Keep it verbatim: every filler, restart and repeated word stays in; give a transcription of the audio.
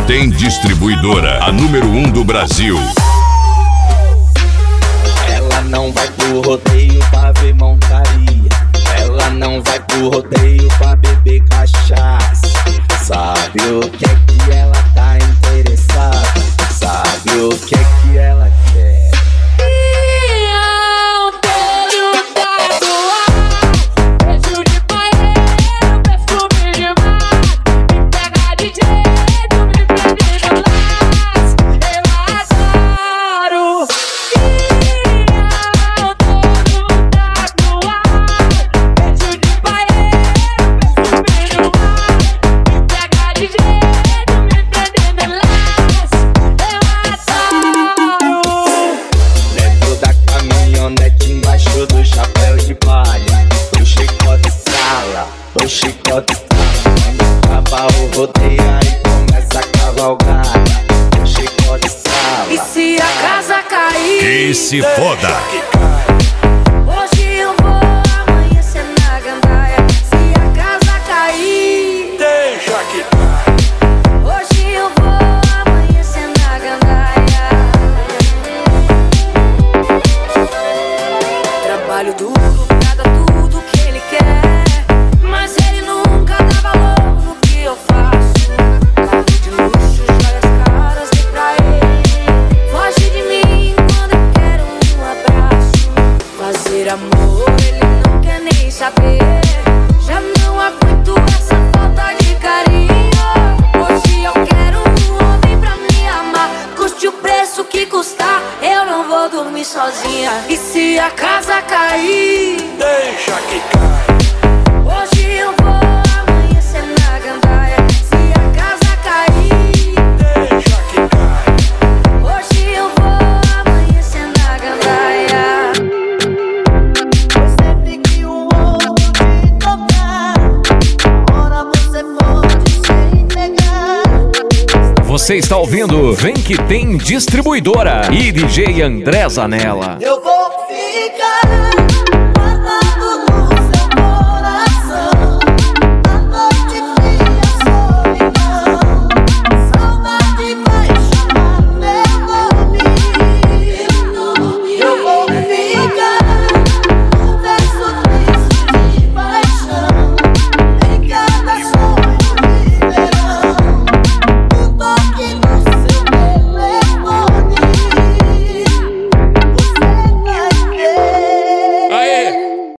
Tem Distribuidora, a número um do Brasil. Ela não vai pro rodeio pra ver montaria. Ela não vai pro rodeio pra beber cachaça. Sabe o que é que ela tá interessada? Sabe o que é que ela quer? Do chapéu de palha, do chicote estrala, do chicote estrala. Quando acaba o rodeio aí começa a cavalgada, do chicote estrala. E se a casa cair, E se foda. hoje eu vou amanhecer na gandaia. Se a casa cair, Deixa que cai. hoje eu vou amanhecer na gandaia. Trabalho duro pra dar tudo que ele quer, mas ele nunca dá valor no que eu faço. Carro de luxo, joias caras dei pra ele. Foge de mim quando eu quero um abraço. Fazer amor ele não quer nem saber. Já não aguento essa falta de carinho. Hoje eu quero um homem pra me amar. Custe o preço que custar, eu não vou dormir sozinha. E se a casa cair, Deixa que cai. hoje eu vou amanhecer na gandaia. Se a casa cair, Deixa que cai. hoje eu vou amanhecer na gandaia. Sempre que um ovo te tocar, ora você pode se entregar. Você está ouvindo Vem Que Tem Distribuidora e D J André Zanella. Eu vou ficar guardado